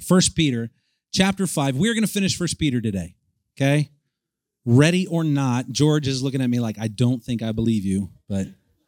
First Peter chapter 5. We're going to finish First Peter today, okay? Ready or not, George is looking at me like, I don't think I believe you, but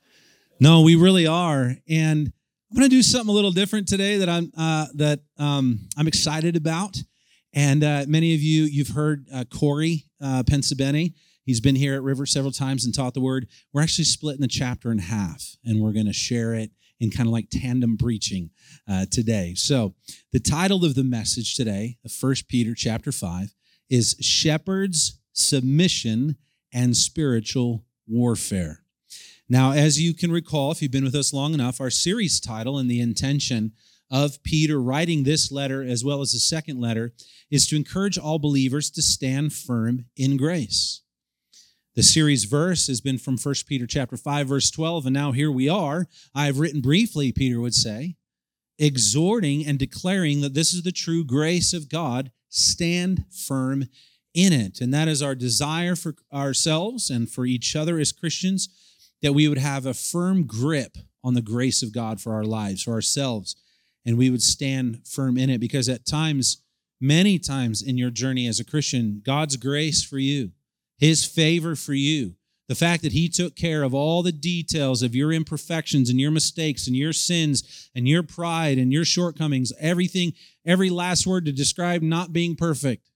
no, we really are. And I'm going to do something a little different today that I'm excited about. And many of you, you've heard Corey Pensabene. He's been here at River several times and taught the word. We're actually splitting the chapter in half, and we're going to share it in kind of like tandem preaching today. So the title of the message today, of 1 Peter chapter 5, is Shepherds, Submission, and Spiritual Warfare. Now, as you can recall, if you've been with us long enough, our series title and the intention of Peter writing this letter as well as the second letter is to encourage all believers to stand firm in grace. The series verse has been from 1 Peter chapter 5, verse 12, and now here we are. I have written briefly, Peter would say, exhorting and declaring that this is the true grace of God. Stand firm in it. And that is our desire for ourselves and for each other as Christians, that we would have a firm grip on the grace of God for our lives, for ourselves, and we would stand firm in it, because at times, many times in your journey as a Christian, God's grace for you, His favor for you, the fact that He took care of all the details of your imperfections and your mistakes and your sins and your pride and your shortcomings, everything, every last word to describe not being perfect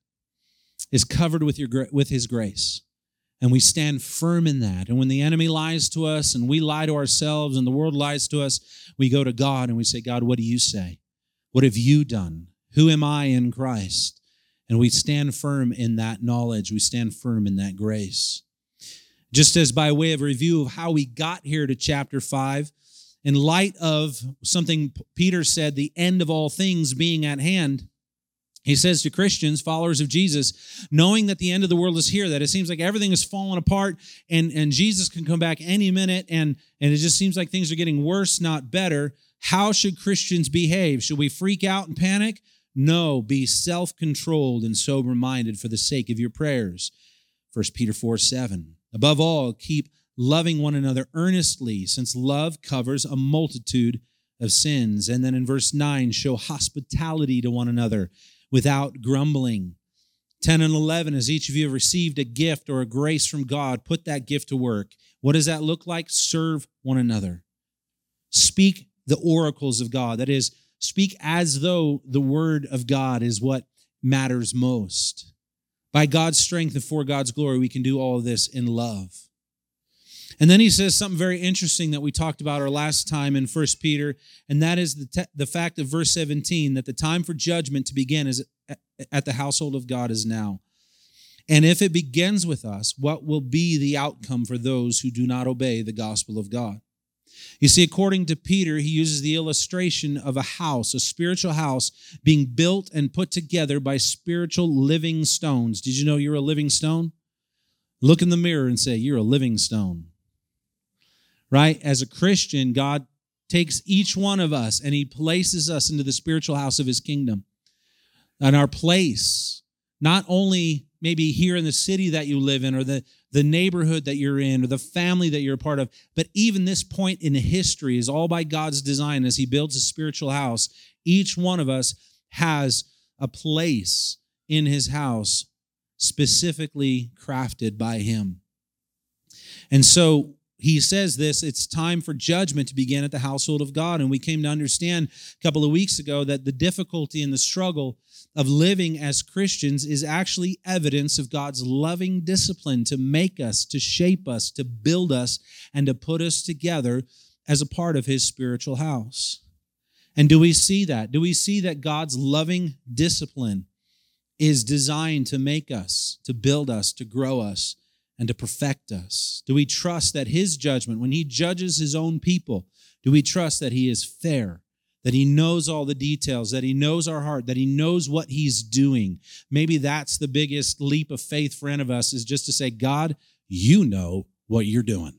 is covered with His grace. And we stand firm in that. And when the enemy lies to us and we lie to ourselves and the world lies to us, we go to God and we say, God, what do you say? What have you done? Who am I in Christ? And we stand firm in that knowledge. We stand firm in that grace. Just as by way of review of how we got here to chapter 5, in light of something Peter said, the end of all things being at hand, he says to Christians, followers of Jesus, knowing that the end of the world is here, that it seems like everything is falling apart and Jesus can come back any minute, and it just seems like things are getting worse, not better. How should Christians behave? Should we freak out and panic? No, be self-controlled and sober-minded for the sake of your prayers. 1 Peter 4:7. Above all, keep loving one another earnestly, since love covers a multitude of sins. And then in verse 9, show hospitality to one another without grumbling. 10 and 11, as each of you have received a gift or a grace from God, put that gift to work. What does that look like? Serve one another. Speak the oracles of God. That is, speak as though the word of God is what matters most. By God's strength and for God's glory, we can do all of this in love. And then he says something very interesting that we talked about our last time in 1 Peter, and that is the fact of verse 17, that the time for judgment to begin is at the household of God is now. And if it begins with us, what will be the outcome for those who do not obey the gospel of God? You see, according to Peter, he uses the illustration of a house, a spiritual house, being built and put together by spiritual living stones. Did you know you're a living stone? Look in the mirror and say, you're a living stone. Right? As a Christian, God takes each one of us and He places us into the spiritual house of His kingdom. And our place, not only maybe here in the city that you live in, or the neighborhood that you're in, or the family that you're a part of, but even this point in history is all by God's design. As He builds a spiritual house, each one of us has a place in His house specifically crafted by Him. And so he says this, it's time for judgment to begin at the household of God. And we came to understand a couple of weeks ago that the difficulty and the struggle of living as Christians is actually evidence of God's loving discipline to make us, to shape us, to build us, and to put us together as a part of His spiritual house. And do we see that? Do we see that God's loving discipline is designed to make us, to build us, to grow us, and to perfect us? Do we trust that His judgment, when He judges His own people, do we trust that He is fair, that He knows all the details, that He knows our heart, that He knows what He's doing? Maybe that's the biggest leap of faith for any of us, is just to say, God, you know what you're doing.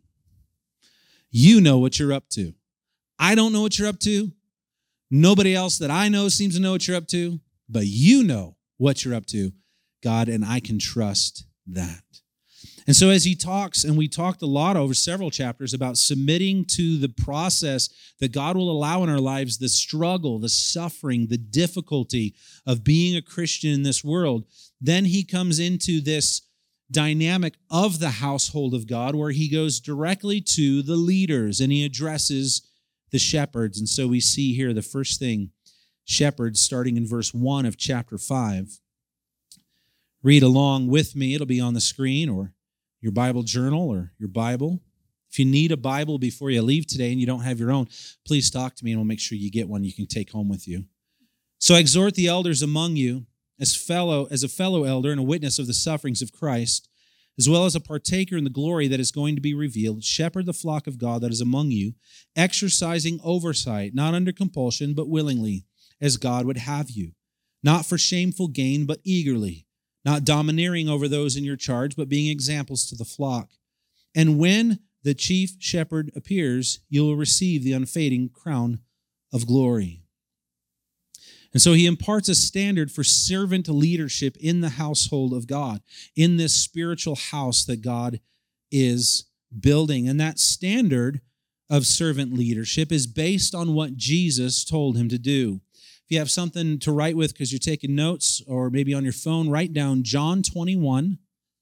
You know what you're up to. I don't know what you're up to. Nobody else that I know seems to know what you're up to, but you know what you're up to, God, and I can trust that. And so as he talks, and we talked a lot over several chapters about submitting to the process that God will allow in our lives, the struggle, the suffering, the difficulty of being a Christian in this world, then he comes into this dynamic of the household of God where he goes directly to the leaders and he addresses the shepherds. And so we see here the first thing, shepherds, starting in verse 1 of chapter 5. Read along with me. It'll be on the screen or your Bible journal or your Bible. If you need a Bible before you leave today and you don't have your own, please talk to me and we'll make sure you get one you can take home with you. So exhort the elders among you as a fellow elder and a witness of the sufferings of Christ, as well as a partaker in the glory that is going to be revealed. Shepherd the flock of God that is among you, exercising oversight, not under compulsion, but willingly, as God would have you, not for shameful gain, but eagerly, not domineering over those in your charge, but being examples to the flock. And when the chief shepherd appears, you will receive the unfading crown of glory. And so he imparts a standard for servant leadership in the household of God, in this spiritual house that God is building. And that standard of servant leadership is based on what Jesus told him to do. If you have something to write with because you're taking notes or maybe on your phone, write down John 21,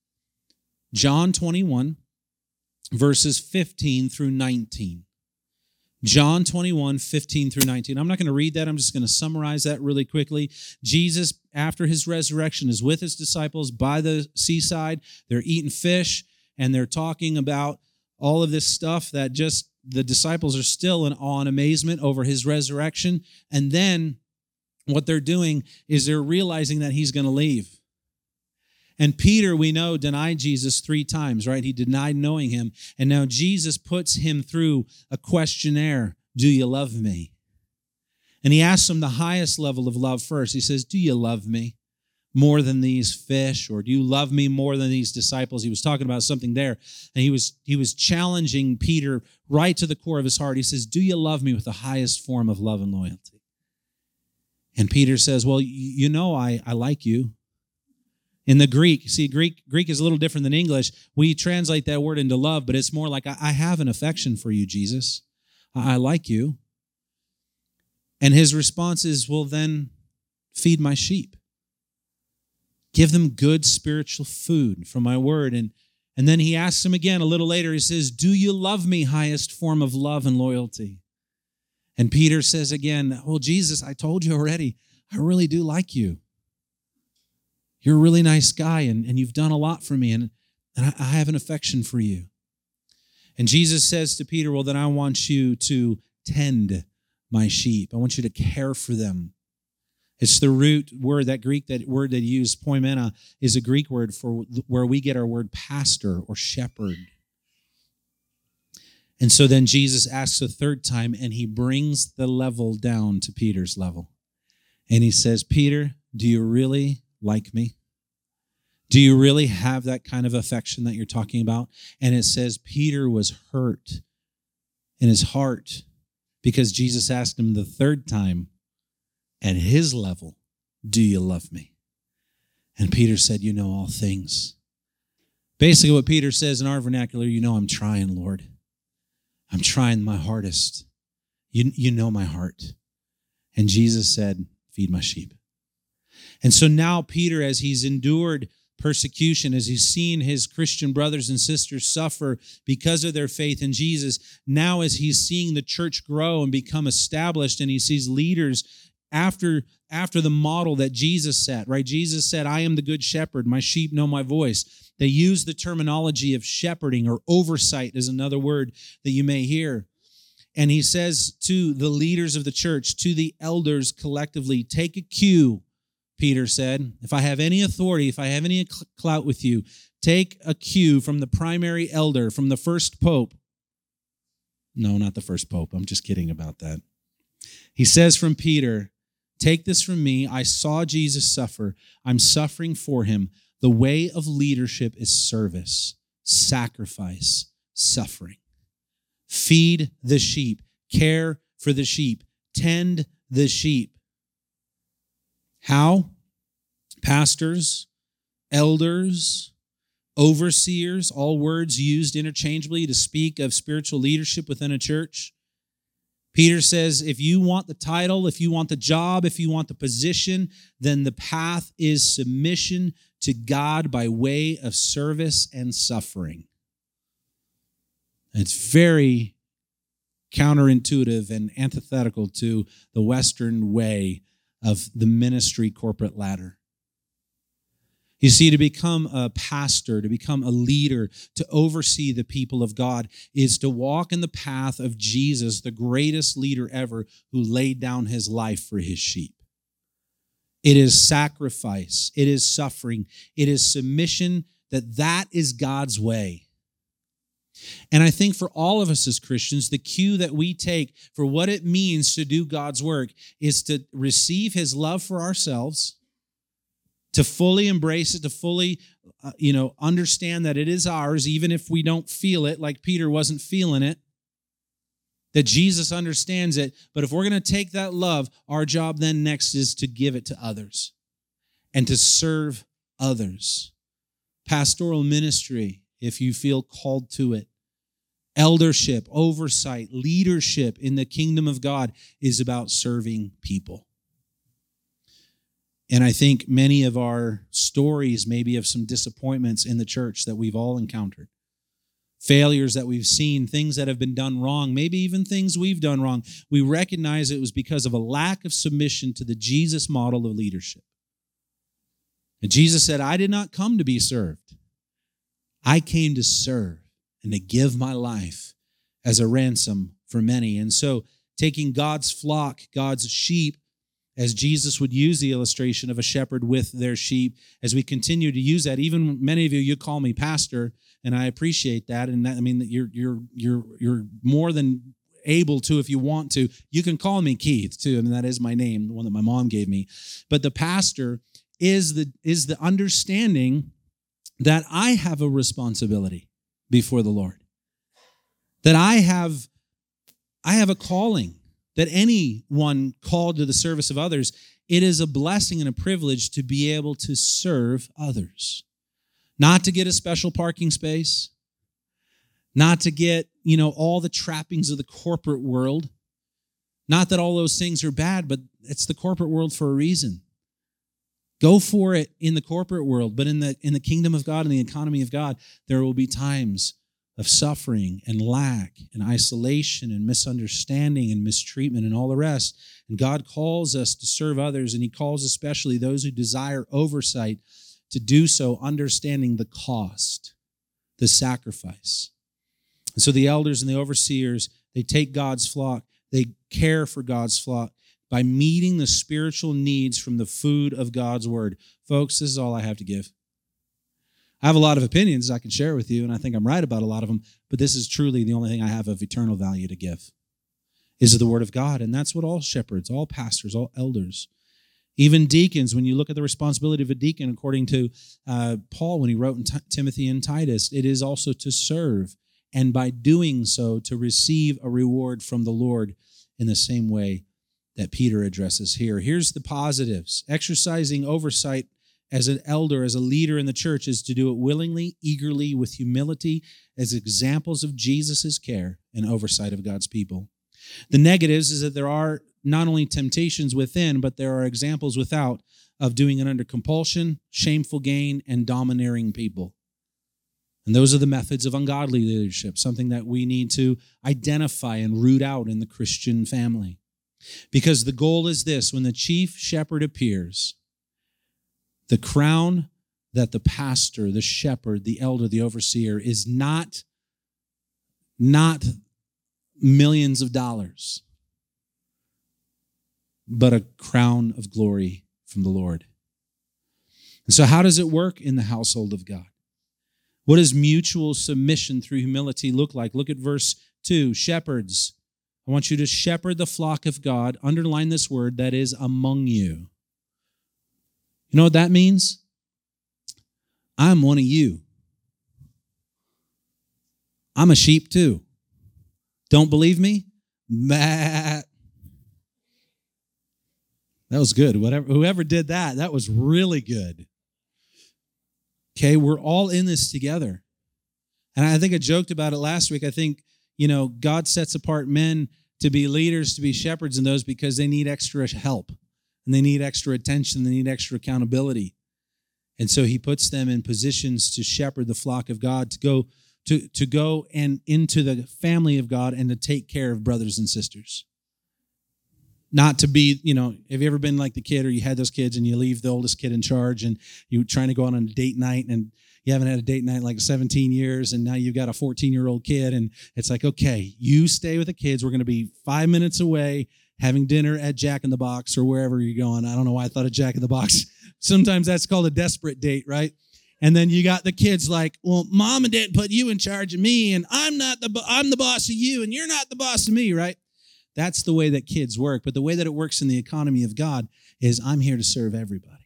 verses 15 through 19. John 21, 15 through 19. I'm not going to read that. I'm just going to summarize that really quickly. Jesus, after his resurrection, is with his disciples by the seaside. They're eating fish, and they're talking about all of this stuff that just the disciples are still in awe and amazement over his resurrection. And then what they're doing is they're realizing that he's going to leave. And Peter, we know, denied Jesus 3 times, right? He denied knowing him. And now Jesus puts him through a questionnaire. Do you love me? And he asks him the highest level of love first. He says, do you love me more than these fish? Or do you love me more than these disciples? He was talking about something there. And he was challenging Peter right to the core of his heart. He says, do you love me with the highest form of love and loyalty? And Peter says, well, you know I like you. In the Greek, see, Greek is a little different than English. We translate that word into love, but it's more like, I have an affection for you, Jesus. I like you. And his response is, well, then feed my sheep. Give them good spiritual food from my word. And then he asks him again a little later, he says, do you love me, highest form of love and loyalty? And Peter says again, well, Jesus, I told you already, I really do like you. You're a really nice guy, and you've done a lot for me, and I have an affection for you. And Jesus says to Peter, well, then I want you to tend my sheep. I want you to care for them. It's the root word, that word that you use, poimena, is a Greek word for where we get our word pastor or shepherd. And so then Jesus asks a third time, and he brings the level down to Peter's level. And he says, Peter, do you really like me? Do you really have that kind of affection that you're talking about? And it says Peter was hurt in his heart because Jesus asked him the third time at his level, do you love me? And Peter said, you know all things. Basically what Peter says in our vernacular, you know I'm trying, Lord. I'm trying my hardest. You know my heart. And Jesus said, feed my sheep. And so now Peter, as he's endured persecution, as he's seen his Christian brothers and sisters suffer because of their faith in Jesus, now as he's seeing the church grow and become established, and he sees leaders after the model that Jesus set, right? Jesus said, I am the good shepherd. My sheep know my voice. They use the terminology of shepherding, or oversight is another word that you may hear. And he says to the leaders of the church, to the elders collectively, take a cue, Peter said. If I have any authority, if I have any clout with you, take a cue from the primary elder, from the first pope. No, not the first pope. I'm just kidding about that. He says from Peter, take this from me. I saw Jesus suffer. I'm suffering for him. The way of leadership is service, sacrifice, suffering. Feed the sheep, care for the sheep, tend the sheep. How? Pastors, elders, overseers, all words used interchangeably to speak of spiritual leadership within a church. Peter says, if you want the title, if you want the job, if you want the position, then the path is submission to God by way of service and suffering. It's very counterintuitive and antithetical to the Western way of the ministry corporate ladder. You see, to become a pastor, to become a leader, to oversee the people of God is to walk in the path of Jesus, the greatest leader ever, who laid down his life for his sheep. It is sacrifice. It is suffering. It is submission. That is God's way. And I think for all of us as Christians, the cue that we take for what it means to do God's work is to receive his love for ourselves, to fully embrace it, to fully, understand that it is ours, even if we don't feel it, like Peter wasn't feeling it, that Jesus understands it. But if we're going to take that love, our job then next is to give it to others and to serve others. Pastoral ministry, if you feel called to it. Eldership, oversight, leadership in the kingdom of God is about serving people. And I think many of our stories maybe of some disappointments in the church that we've all encountered, failures that we've seen, things that have been done wrong, maybe even things we've done wrong, we recognize it was because of a lack of submission to the Jesus model of leadership. And Jesus said, I did not come to be served. I came to serve and to give my life as a ransom for many. And so taking God's flock, God's sheep, as Jesus would use the illustration of a shepherd with their sheep, as we continue to use that, even many of you call me pastor, and I appreciate that. And that, I mean, that you're more than able to, if you want to. You can call me Keith too, and that is my name, the one that my mom gave me. But the pastor is the understanding that I have a responsibility before the Lord, that I have a calling. That anyone called to the service of others, it is a blessing and a privilege to be able to serve others. Not to get a special parking space, not to get, all the trappings of the corporate world. Not that all those things are bad, but it's the corporate world for a reason. Go for it in the corporate world, but in the kingdom of God and the economy of God, there will be times of suffering and lack and isolation and misunderstanding and mistreatment and all the rest. And God calls us to serve others, and he calls especially those who desire oversight to do so, understanding the cost, the sacrifice. And so the elders and the overseers, they take God's flock, they care for God's flock by meeting the spiritual needs from the food of God's word. Folks, this is all I have to give. I have a lot of opinions I can share with you, and I think I'm right about a lot of them, but this is truly the only thing I have of eternal value to give, is the word of God. And that's what all shepherds, all pastors, all elders, even deacons, when you look at the responsibility of a deacon, according to Paul when he wrote in Timothy and Titus, it is also to serve, and by doing so, to receive a reward from the Lord in the same way that Peter addresses here. Here's the positives. Exercising oversight as an elder, as a leader in the church, is to do it willingly, eagerly, with humility, as examples of Jesus' care and oversight of God's people. The negatives is that there are not only temptations within, but there are examples without of doing it under compulsion, shameful gain, and domineering people. And those are the methods of ungodly leadership, something that we need to identify and root out in the Christian family. Because the goal is this: when the chief shepherd appears, the crown that the pastor, the shepherd, the elder, the overseer is not millions of dollars, but a crown of glory from the Lord. And so how does it work in the household of God? What does mutual submission through humility look like? Look at verse 2. Shepherds, I want you to shepherd the flock of God. Underline this word, that is among you. You know what that means? I'm one of you. I'm a sheep too. Don't believe me? That was good. Whoever did that was really good. Okay, we're all in this together. And I think I joked about it last week. I think, God sets apart men to be leaders, to be shepherds in those because they need extra help and they need extra attention. They need extra accountability. And so he puts them in positions to shepherd the flock of God, to go and into the family of God and to take care of brothers and sisters. Not to be, have you ever been like the kid or you had those kids and you leave the oldest kid in charge and you're trying to go on a date night and you haven't had a date night in like 17 years and now you've got a 14-year-old kid and it's like, okay, you stay with the kids. We're going to be 5 minutes away having dinner at Jack in the Box or wherever you're going. I don't know why I thought of Jack in the Box. Sometimes that's called a desperate date, right? And then you got the kids like, well, mom and dad put you in charge of me and I'm the boss of you and you're not the boss of me, right? That's the way that kids work. But the way that it works in the economy of God is I'm here to serve everybody,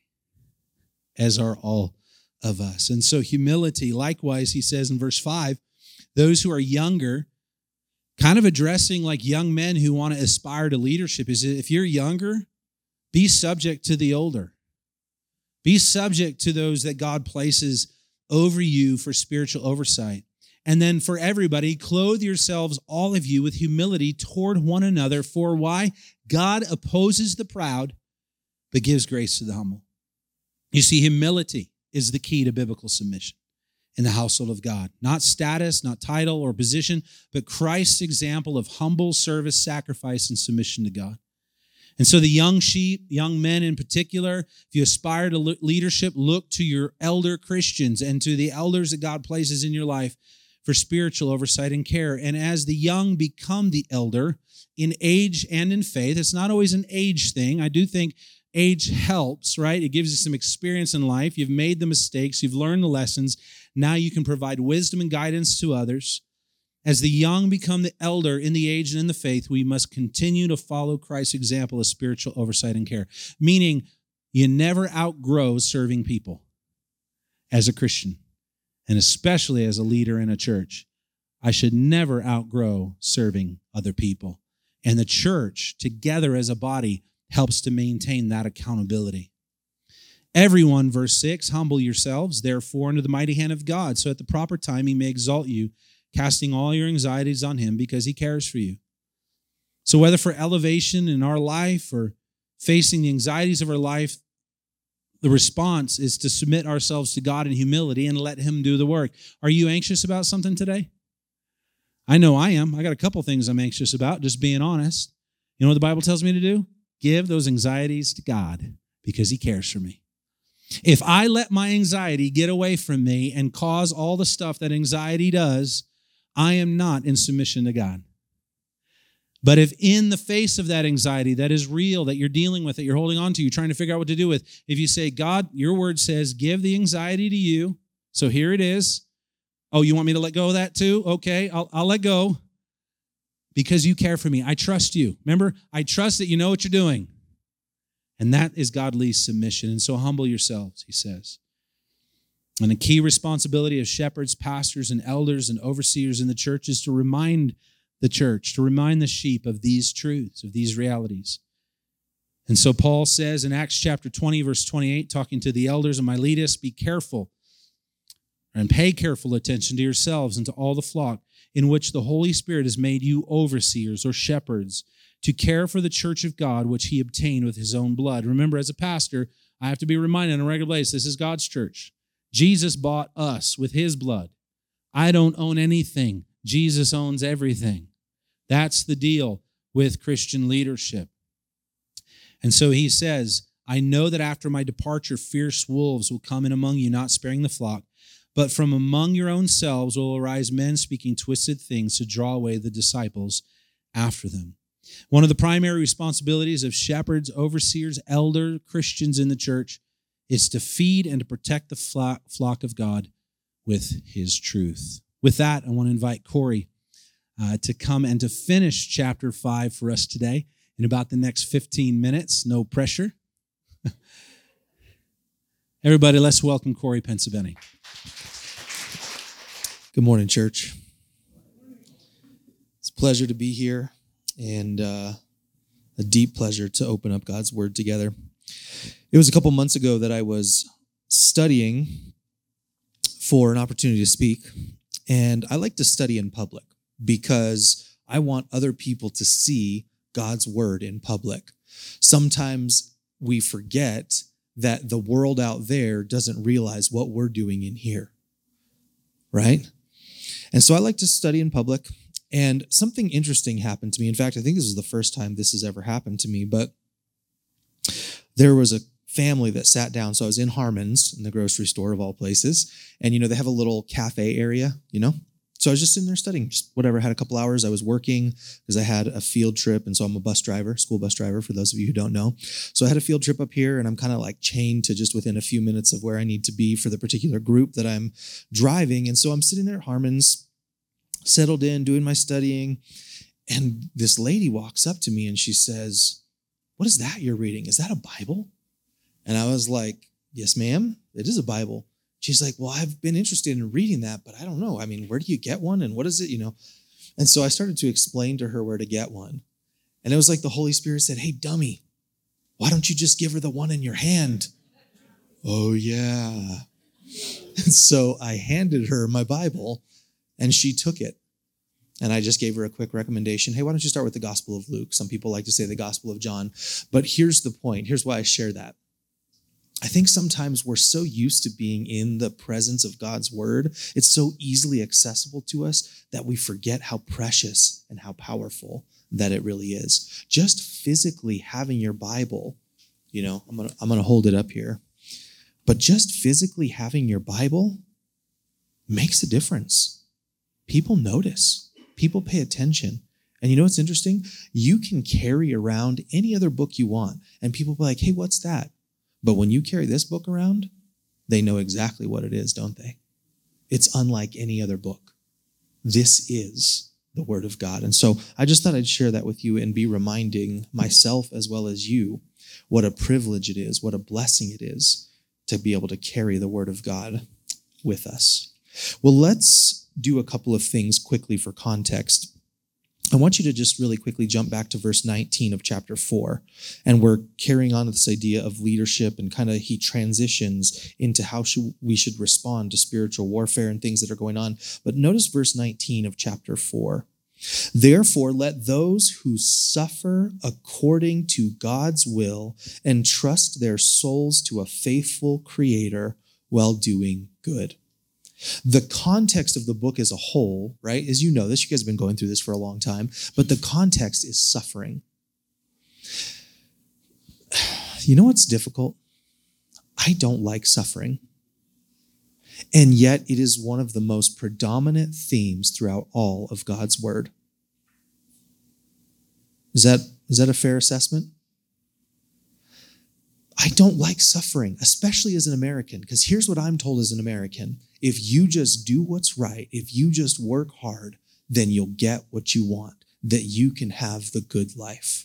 as are all of us. And so humility, likewise, he says in verse 5, those who are younger, kind of addressing like young men who want to aspire to leadership, is if you're younger, be subject to the older. Be subject to those that God places over you for spiritual oversight. And then for everybody, clothe yourselves, all of you, with humility toward one another. For why? God opposes the proud, but gives grace to the humble. You see, humility is the key to biblical submission in the household of God. Not status, not title or position, but Christ's example of humble service, sacrifice, and submission to God. And so the young sheep, young men in particular, if you aspire to leadership, look to your elder Christians and to the elders that God places in your life for spiritual oversight and care. And as the young become the elder in age and in faith, it's not always an age thing. I do think age helps, right? It gives you some experience in life. You've made the mistakes. You've learned the lessons. Now you can provide wisdom and guidance to others. As the young become the elder in the age and in the faith, we must continue to follow Christ's example of spiritual oversight and care, meaning you never outgrow serving people as a Christian, and especially as a leader in a church. I should never outgrow serving other people. And the church, together as a body, helps to maintain that accountability. Everyone, verse 6, humble yourselves, therefore, under the mighty hand of God, so at the proper time he may exalt you, casting all your anxieties on him because he cares for you. So whether for elevation in our life or facing the anxieties of our life, the response is to submit ourselves to God in humility and let him do the work. Are you anxious about something today? I know I am. I got a couple things I'm anxious about, just being honest. You know what the Bible tells me to do? Give those anxieties to God because he cares for me. If I let my anxiety get away from me and cause all the stuff that anxiety does, I am not in submission to God. But if in the face of that anxiety that is real, that you're dealing with, that you're holding on to, you're trying to figure out what to do with, if you say, God, your word says, give the anxiety to you, so here it is. Oh, you want me to let go of that too? Okay, I'll let go because you care for me. I trust you. Remember, I trust that you know what you're doing. And that is godly submission. And so humble yourselves, he says. And a key responsibility of shepherds, pastors, and elders and overseers in the church is to remind the church, to remind the sheep of these truths, of these realities. And so Paul says in Acts chapter 20, verse 28, talking to the elders of Miletus, be careful and pay careful attention to yourselves and to all the flock in which the Holy Spirit has made you overseers or shepherds to care for the church of God, which he obtained with his own blood. Remember, as a pastor, I have to be reminded on a regular basis, this is God's church. Jesus bought us with his blood. I don't own anything. Jesus owns everything. That's the deal with Christian leadership. And so he says, I know that after my departure, fierce wolves will come in among you, not sparing the flock. But from among your own selves will arise men speaking twisted things to draw away the disciples after them. One of the primary responsibilities of shepherds, overseers, elder Christians in the church is to feed and to protect the flock of God with his truth. With that, I want to invite Corey to come and to finish chapter 5 for us today in about the next 15 minutes. No pressure. Everybody, let's welcome Corey Pensabene. Good morning, church. It's a pleasure to be here and a deep pleasure to open up God's Word together. It was a couple months ago that I was studying for an opportunity to speak. And I like to study in public because I want other people to see God's word in public. Sometimes we forget that the world out there doesn't realize what we're doing in here, right? And so I like to study in public. And something interesting happened to me. In fact, I think this is the first time this has ever happened to me, but there was a family that sat down. So I was in Harmon's in the grocery store of all places. And, they have a little cafe area, So I was just sitting there studying, just whatever. I had a couple hours. I was working because I had a field trip. And so I'm a bus driver, school bus driver, for those of you who don't know. So I had a field trip up here and I'm kind of like chained to just within a few minutes of where I need to be for the particular group that I'm driving. And so I'm sitting there at Harmon's, settled in, doing my studying. And this lady walks up to me and she says, "What is that you're reading? Is that a Bible?" And I was like, "Yes, ma'am, it is a Bible." She's like, "Well, I've been interested in reading that, but I don't know. I mean, where do you get one? And what is it, And so I started to explain to her where to get one. And it was like the Holy Spirit said, "Hey, dummy, why don't you just give her the one in your hand?" Oh, yeah. And so I handed her my Bible and she took it. And I just gave her a quick recommendation. Hey, why don't you start with the Gospel of Luke? Some people like to say the Gospel of John. But here's the point. Here's why I share that. I think sometimes we're so used to being in the presence of God's word. It's so easily accessible to us that we forget how precious and how powerful that it really is. Just physically having your Bible, I'm gonna hold it up here. But just physically having your Bible makes a difference. People notice. People pay attention. And you know what's interesting? You can carry around any other book you want, and people will be like, "Hey, what's that?" But when you carry this book around, they know exactly what it is, don't they? It's unlike any other book. This is the Word of God. And so I just thought I'd share that with you and be reminding myself as well as you what a privilege it is, what a blessing it is to be able to carry the Word of God with us. Well, let's do a couple of things quickly for context. I want you to just really quickly jump back to verse 19 of chapter 4. And we're carrying on this idea of leadership, and kind of he transitions into how we should respond to spiritual warfare and things that are going on. But notice verse 19 of chapter 4. "Therefore, let those who suffer according to God's will entrust their souls to a faithful Creator while doing good." The context of the book as a whole, right? As you know this, you guys have been going through this for a long time, but the context is suffering. You know what's difficult? I don't like suffering. And yet it is one of the most predominant themes throughout all of God's word. Is that a fair assessment? I don't like suffering, especially as an American, because here's what I'm told as an American. If you just do what's right, if you just work hard, then you'll get what you want, that you can have the good life.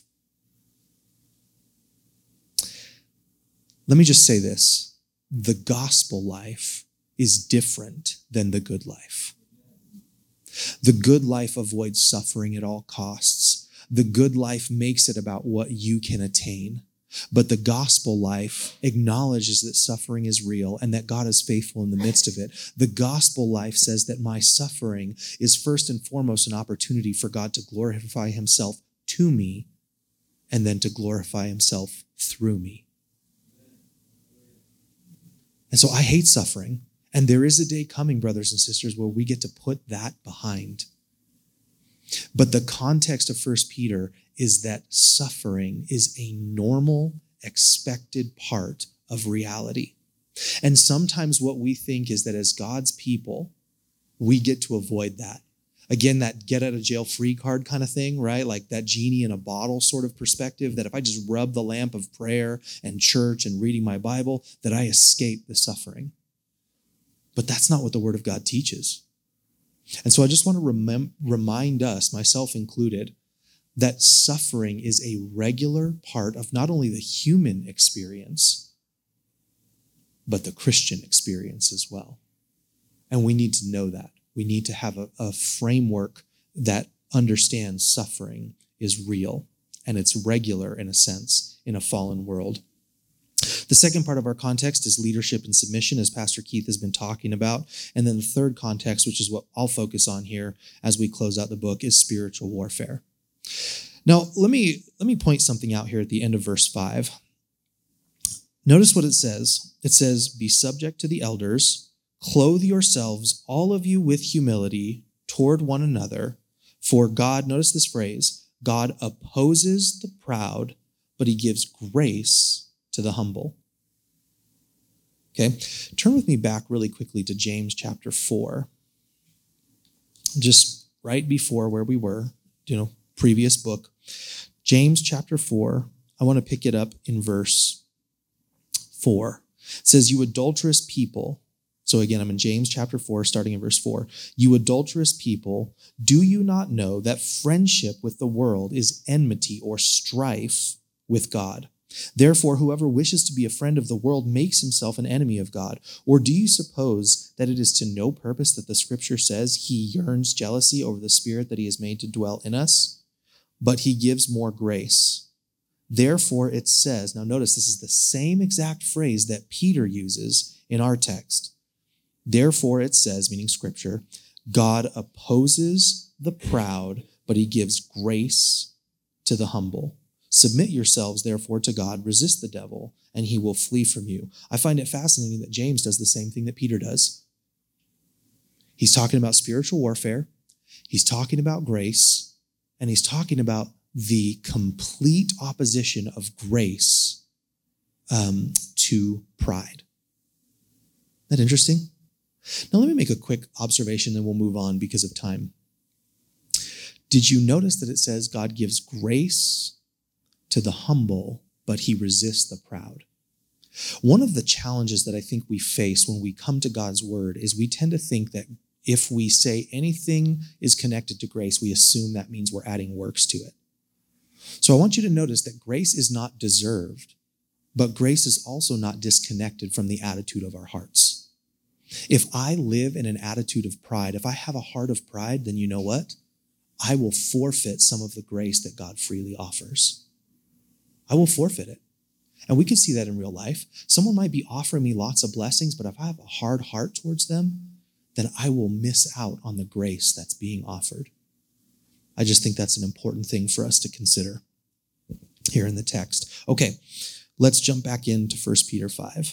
Let me just say this. The gospel life is different than the good life. The good life avoids suffering at all costs. The good life makes it about what you can attain. But the gospel life acknowledges that suffering is real and that God is faithful in the midst of it. The gospel life says that my suffering is first and foremost an opportunity for God to glorify himself to me and then to glorify himself through me. And so I hate suffering. And there is a day coming, brothers and sisters, where we get to put that behind. But the context of 1 Peter is that suffering is a normal, expected part of reality. And sometimes what we think is that as God's people, we get to avoid that. Again, that get out of jail free card kind of thing, right? Like that genie in a bottle sort of perspective, that if I just rub the lamp of prayer and church and reading my Bible, that I escape the suffering. But that's not what the Word of God teaches. And so I just want to remind us, myself included, that suffering is a regular part of not only the human experience, but the Christian experience as well. And we need to know that. We need to have a framework that understands suffering is real and it's regular in a sense in a fallen world. The second part of our context is leadership and submission, as Pastor Keith has been talking about. And then the third context, which is what I'll focus on here as we close out the book, is spiritual warfare. Now, let me point something out here at the end of verse 5. Notice what it says. It says, be subject to the elders, clothe yourselves, all of you, with humility toward one another. For God, notice this phrase, God opposes the proud, but he gives grace to the humble. Okay, turn with me back really quickly to James chapter 4. Just right before where we were, previous book. James chapter 4, I want to pick it up in verse 4. It says, you adulterous people. So again, I'm in James chapter 4, starting in verse 4. You adulterous people, do you not know that friendship with the world is enmity or strife with God? Therefore, whoever wishes to be a friend of the world makes himself an enemy of God. Or do you suppose that it is to no purpose that the scripture says he yearns jealousy over the spirit that he has made to dwell in us? But he gives more grace. Therefore, it says, now notice this is the same exact phrase that Peter uses in our text. Therefore, it says, meaning scripture, God opposes the proud, but he gives grace to the humble. Submit yourselves, therefore, to God. Resist the devil, and he will flee from you. I find it fascinating that James does the same thing that Peter does. He's talking about spiritual warfare. He's talking about grace, and he's talking about the complete opposition of grace to pride. Isn't that interesting? Now, let me make a quick observation, then we'll move on because of time. Did you notice that it says God gives grace to the humble, but he resists the proud? One of the challenges that I think we face when we come to God's word is we tend to think that if we say anything is connected to grace, we assume that means we're adding works to it. So I want you to notice that grace is not deserved, but grace is also not disconnected from the attitude of our hearts. If I live in an attitude of pride, if I have a heart of pride, then you know what? I will forfeit some of the grace that God freely offers. I will forfeit it. And we can see that in real life. Someone might be offering me lots of blessings, but if I have a hard heart towards them, then I will miss out on the grace that's being offered. I just think that's an important thing for us to consider here in the text. Okay, let's jump back into 1 Peter 5.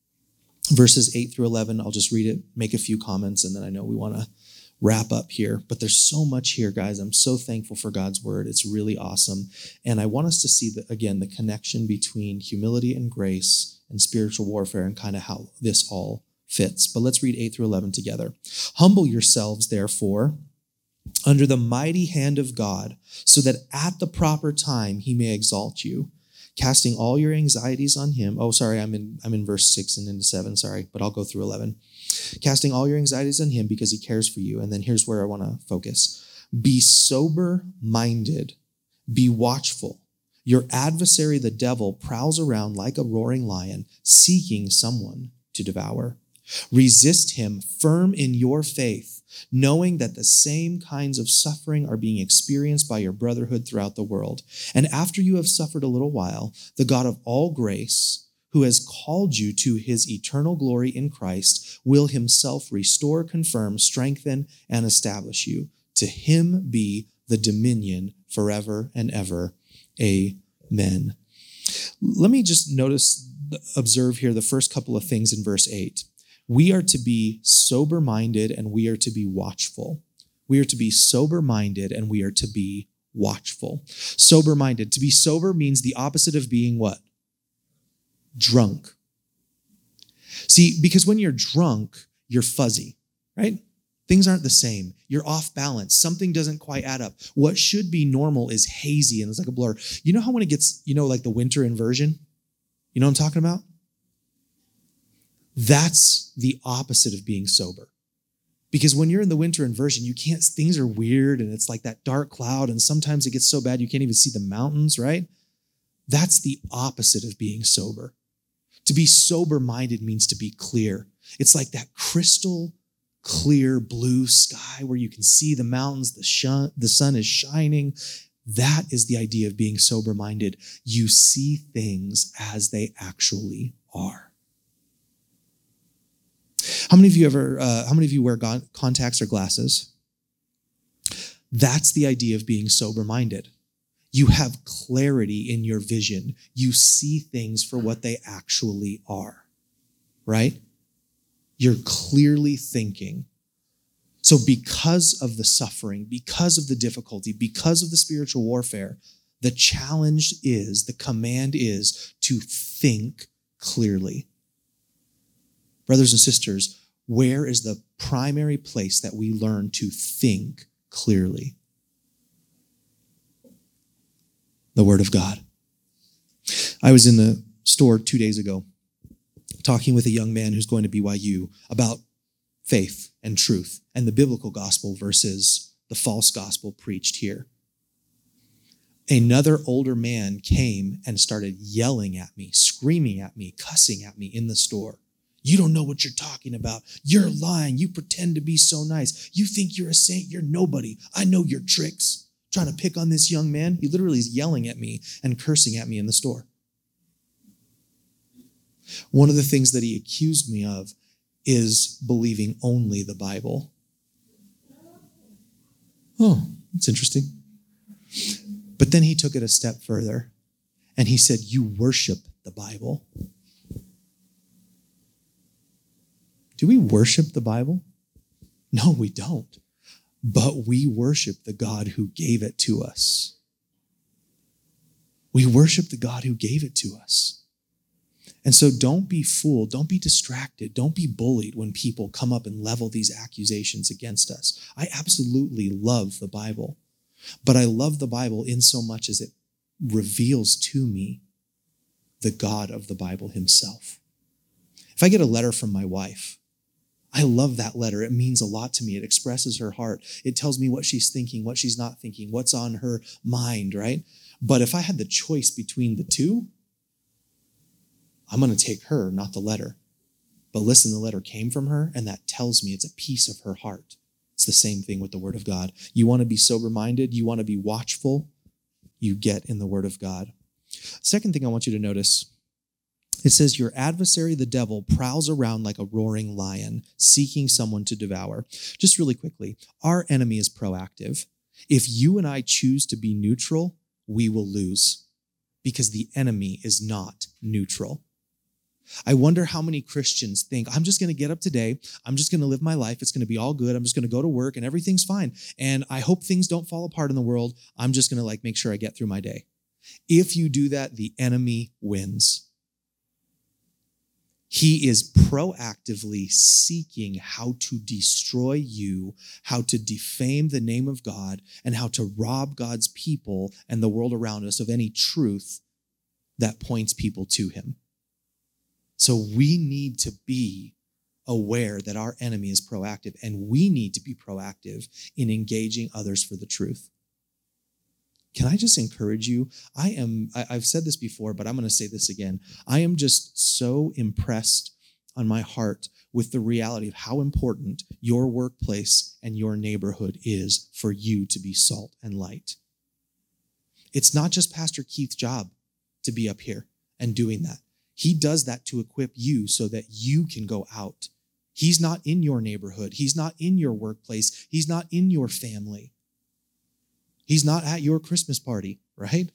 Verses 8 through 11, I'll just read it, make a few comments, and then I know we want to wrap up here. But there's so much here, guys. I'm so thankful for God's word. It's really awesome. And I want us to see, the connection between humility and grace and spiritual warfare and kind of how this all fits. But let's read 8 through 11 together. Humble yourselves, therefore, under the mighty hand of God, so that at the proper time he may exalt you, casting all your anxieties on him. Oh, sorry, I'm in verse 6 and into 7, sorry, but I'll go through 11. Casting all your anxieties on him because he cares for you. And then here's where I want to focus. Be sober-minded. Be watchful. Your adversary, the devil, prowls around like a roaring lion, seeking someone to devour. Resist him, firm in your faith, knowing that the same kinds of suffering are being experienced by your brotherhood throughout the world. And after you have suffered a little while, the God of all grace, who has called you to his eternal glory in Christ, will himself restore, confirm, strengthen, and establish you. To him be the dominion forever and ever. Amen. Let me just observe here the first couple of things in verse 8. We are to be sober-minded and we are to be watchful. We are to be sober-minded and we are to be watchful. Sober-minded. To be sober means the opposite of being what? Drunk. See, because when you're drunk, you're fuzzy, right? Things aren't the same. You're off balance. Something doesn't quite add up. What should be normal is hazy and it's like a blur. You know how when it gets, like the winter inversion? You know what I'm talking about? That's the opposite of being sober. Because when you're in the winter inversion, things are weird and it's like that dark cloud and sometimes it gets so bad you can't even see the mountains, right? That's the opposite of being sober. To be sober-minded means to be clear. It's like that crystal clear blue sky where you can see the mountains, the sun is shining. That is the idea of being sober-minded. You see things as they actually are. How many of you wear contacts or glasses? That's the idea of being sober-minded. You have clarity in your vision. You see things for what they actually are, right? You're clearly thinking. So because of the suffering, because of the difficulty, because of the spiritual warfare, the challenge is, the command is to think clearly. Brothers and sisters, where is the primary place that we learn to think clearly? The Word of God. I was in the store 2 days ago talking with a young man who's going to BYU about faith and truth and the biblical gospel versus the false gospel preached here. Another older man came and started yelling at me, screaming at me, cussing at me in the store. You don't know what you're talking about. You're lying. You pretend to be so nice. You think you're a saint. You're nobody. I know your tricks. Trying to pick on this young man. He literally is yelling at me and cursing at me in the store. One of the things that he accused me of is believing only the Bible. Oh, that's interesting. But then he took it a step further and he said, you worship the Bible. Do we worship the Bible? No, we don't. But we worship the God who gave it to us. We worship the God who gave it to us. And so don't be fooled. Don't be distracted. Don't be bullied when people come up and level these accusations against us. I absolutely love the Bible. But I love the Bible in so much as it reveals to me the God of the Bible himself. If I get a letter from my wife, I love that letter. It means a lot to me. It expresses her heart. It tells me what she's thinking, what she's not thinking, what's on her mind, right? But if I had the choice between the two, I'm going to take her, not the letter. But listen, the letter came from her, and that tells me it's a piece of her heart. It's the same thing with the Word of God. You want to be sober-minded, you want to be watchful, you get in the Word of God. Second thing I want you to notice, it says, your adversary, the devil, prowls around like a roaring lion, seeking someone to devour. Just really quickly, our enemy is proactive. If you and I choose to be neutral, we will lose because the enemy is not neutral. I wonder how many Christians think, I'm just going to get up today. I'm just going to live my life. It's going to be all good. I'm just going to go to work and everything's fine. And I hope things don't fall apart in the world. I'm just going to make sure I get through my day. If you do that, the enemy wins. He is proactively seeking how to destroy you, how to defame the name of God, and how to rob God's people and the world around us of any truth that points people to him. So we need to be aware that our enemy is proactive, and we need to be proactive in engaging others for the truth. Can I just encourage you? I've said this before, but I'm going to say this again. I am just so impressed on my heart with the reality of how important your workplace and your neighborhood is for you to be salt and light. It's not just Pastor Keith's job to be up here and doing that. He does that to equip you so that you can go out. He's not in your neighborhood. He's not in your workplace. He's not in your family. He's not at your Christmas party, right?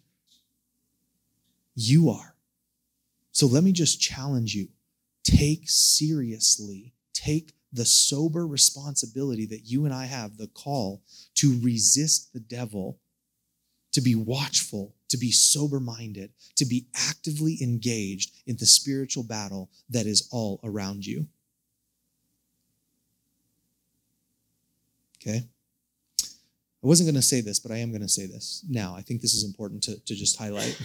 You are. So let me just challenge you. Take the sober responsibility that you and I have, the call to resist the devil, to be watchful, to be sober-minded, to be actively engaged in the spiritual battle that is all around you. Okay? I wasn't going to say this, but I am going to say this now. I think this is important to just highlight.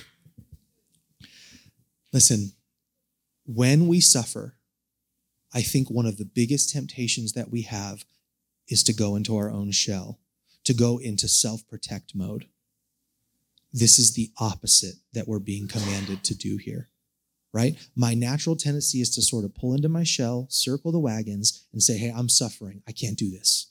Listen, when we suffer, I think one of the biggest temptations that we have is to go into our own shell, to go into self-protect mode. This is the opposite that we're being commanded to do here, right? My natural tendency is to sort of pull into my shell, circle the wagons, and say, hey, I'm suffering. I can't do this.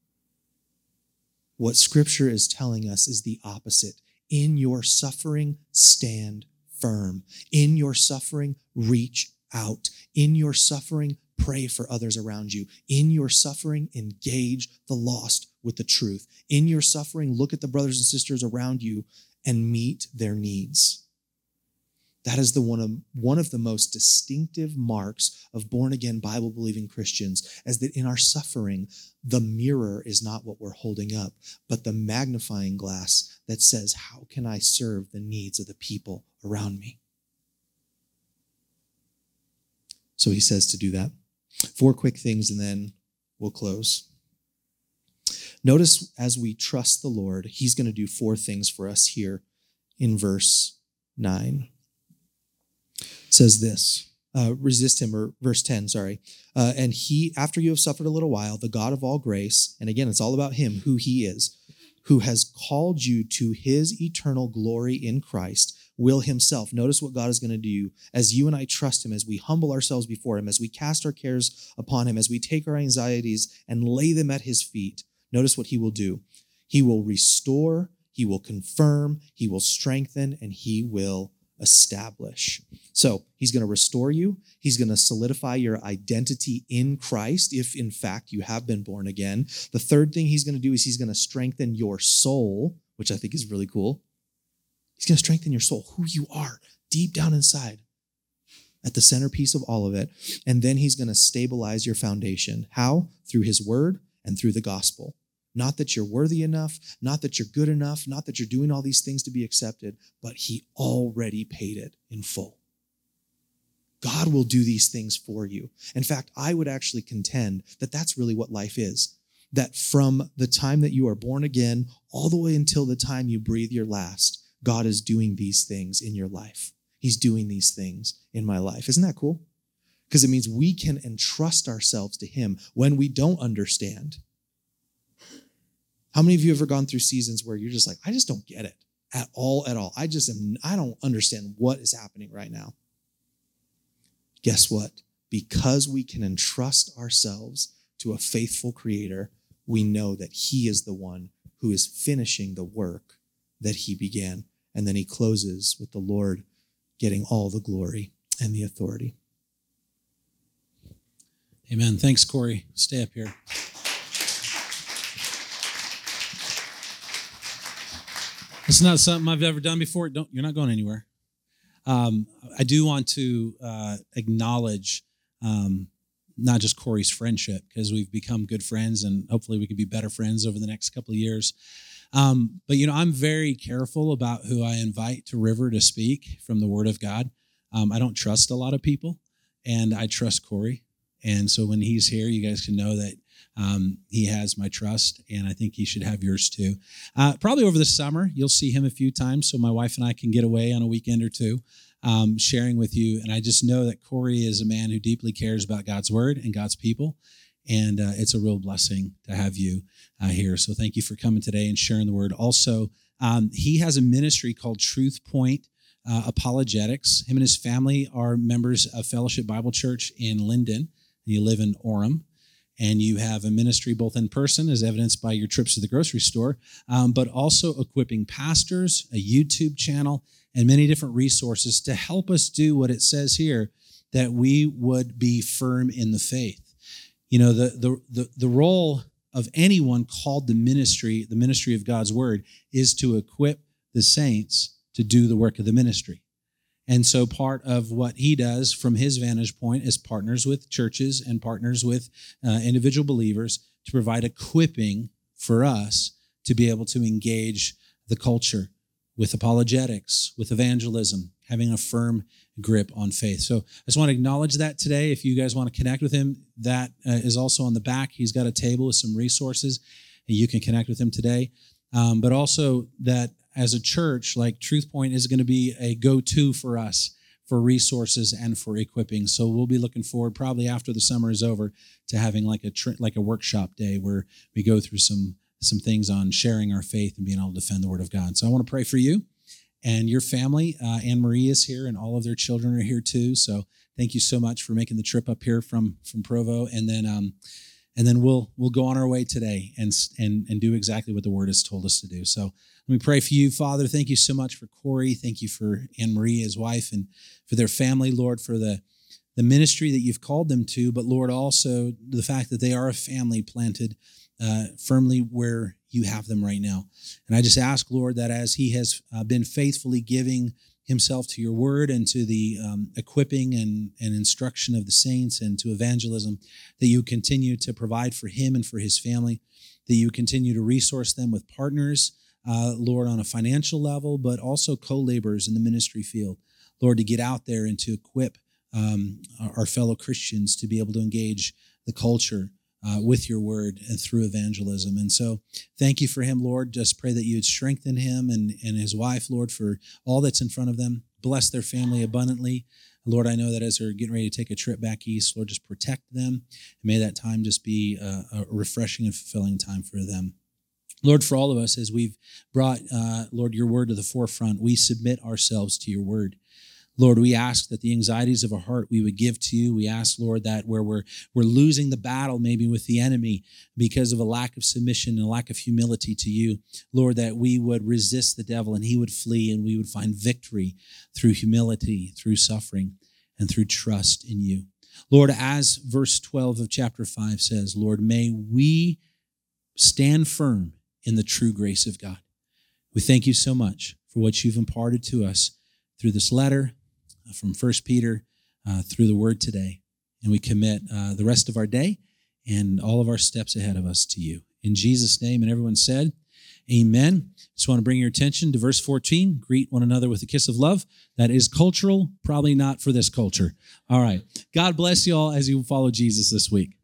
What Scripture is telling us is the opposite. In your suffering, stand firm. In your suffering, reach out. In your suffering, pray for others around you. In your suffering, engage the lost with the truth. In your suffering, look at the brothers and sisters around you and meet their needs. That is one of the most distinctive marks of born-again, Bible-believing Christians, is that in our suffering, the mirror is not what we're holding up, but the magnifying glass that says, how can I serve the needs of the people around me? So he says to do that. 4 quick things, and then we'll close. Notice as we trust the Lord, he's going to do 4 things for us here in verse 9. It says this, resist him, or verse 10, sorry. And he, after you have suffered a little while, the God of all grace, and again, it's all about him, who he is, who has called you to his eternal glory in Christ, will himself. Notice what God is going to do as you and I trust him, as we humble ourselves before him, as we cast our cares upon him, as we take our anxieties and lay them at his feet. Notice what he will do. He will restore, he will confirm, he will strengthen, and he will establish. So he's going to restore you. He's going to solidify your identity in Christ, if in fact you have been born again. The third thing he's going to do is he's going to strengthen your soul, which I think is really cool. He's going to strengthen your soul, who you are deep down inside, at the centerpiece of all of it. And then he's going to stabilize your foundation. How? Through his word and through the gospel. Not that you're worthy enough, not that you're good enough, not that you're doing all these things to be accepted, but he already paid it in full. God will do these things for you. In fact, I would actually contend that that's really what life is. That from the time that you are born again, all the way until the time you breathe your last, God is doing these things in your life. He's doing these things in my life. Isn't that cool? Because it means we can entrust ourselves to him when we don't understand. How many of you have ever gone through seasons where you're just like, I just don't get it at all. I don't understand what is happening right now. Guess what? Because we can entrust ourselves to a faithful creator, we know that he is the one who is finishing the work that he began. And then he closes with the Lord getting all the glory and the authority. Amen. Thanks, Corey. Stay up here. It's not something I've ever done before. You're not going anywhere. I do want to acknowledge not just Corey's friendship, because we've become good friends, and hopefully we can be better friends over the next couple of years. But, I'm very careful about who I invite to River to speak from the Word of God. I don't trust a lot of people, and I trust Corey. And so when he's here, you guys can know that he has my trust, and I think he should have yours too. Probably over the summer, you'll see him a few times, so my wife and I can get away on a weekend or two sharing with you. And I just know that Corey is a man who deeply cares about God's Word and God's people. And it's a real blessing to have you here. So thank you for coming today and sharing the word. Also, he has a ministry called Truth Point Apologetics. Him and his family are members of Fellowship Bible Church in Linden, and you live in Orem. And you have a ministry both in person, as evidenced by your trips to the grocery store, but also equipping pastors, a YouTube channel, and many different resources to help us do what it says here, that we would be firm in the faith. The role of anyone called the ministry of God's word, is to equip the saints to do the work of the ministry. And so part of what he does from his vantage point is partners with churches and partners with individual believers to provide equipping for us to be able to engage the culture with apologetics, with evangelism, having a firm grip on faith. So I just want to acknowledge that today. If you guys want to connect with him, that is also on the back. He's got a table with some resources, and you can connect with him today. But also that as a church, like Truth Point is going to be a go-to for us for resources and for equipping. So we'll be looking forward, probably after the summer is over, to having like a workshop day where we go through some things on sharing our faith and being able to defend the Word of God. So I want to pray for you and your family. Anne Marie is here, and all of their children are here too. So thank you so much for making the trip up here from Provo, and then we'll go on our way today and do exactly what the Word has told us to do. So let me pray for you, Father. Thank you so much for Corey. Thank you for Anne Marie, his wife, and for their family, Lord, for the the ministry that you've called them to, but Lord, also the fact that they are a family planted firmly where you have them right now. And I just ask, Lord, that as he has been faithfully giving himself to your word and to the equipping and instruction of the saints and to evangelism, that you continue to provide for him and for his family, that you continue to resource them with partners, Lord, on a financial level, but also co-laborers in the ministry field, Lord, to get out there and to equip our fellow Christians to be able to engage the culture with your word and through evangelism. And so thank you for him, Lord. Just pray that you would strengthen him and his wife, Lord, for all that's in front of them. Bless their family abundantly. Lord, I know that as they're getting ready to take a trip back east, Lord, just protect them. And may that time just be a refreshing and fulfilling time for them. Lord, for all of us, as we've brought, Lord, your word to the forefront, we submit ourselves to your word. Lord, we ask that the anxieties of our heart we would give to you. We ask, Lord, that where we're losing the battle maybe with the enemy because of a lack of submission and a lack of humility to you, Lord, that we would resist the devil and he would flee and we would find victory through humility, through suffering, and through trust in you. Lord, as verse 12 of chapter 5 says, Lord, may we stand firm in the true grace of God. We thank you so much for what you've imparted to us through this letter, from 1 Peter through the word today. And we commit the rest of our day and all of our steps ahead of us to you. In Jesus' name, and everyone said, amen. Just want to bring your attention to verse 14. Greet one another with a kiss of love. That is cultural, probably not for this culture. All right. God bless you all as you follow Jesus this week.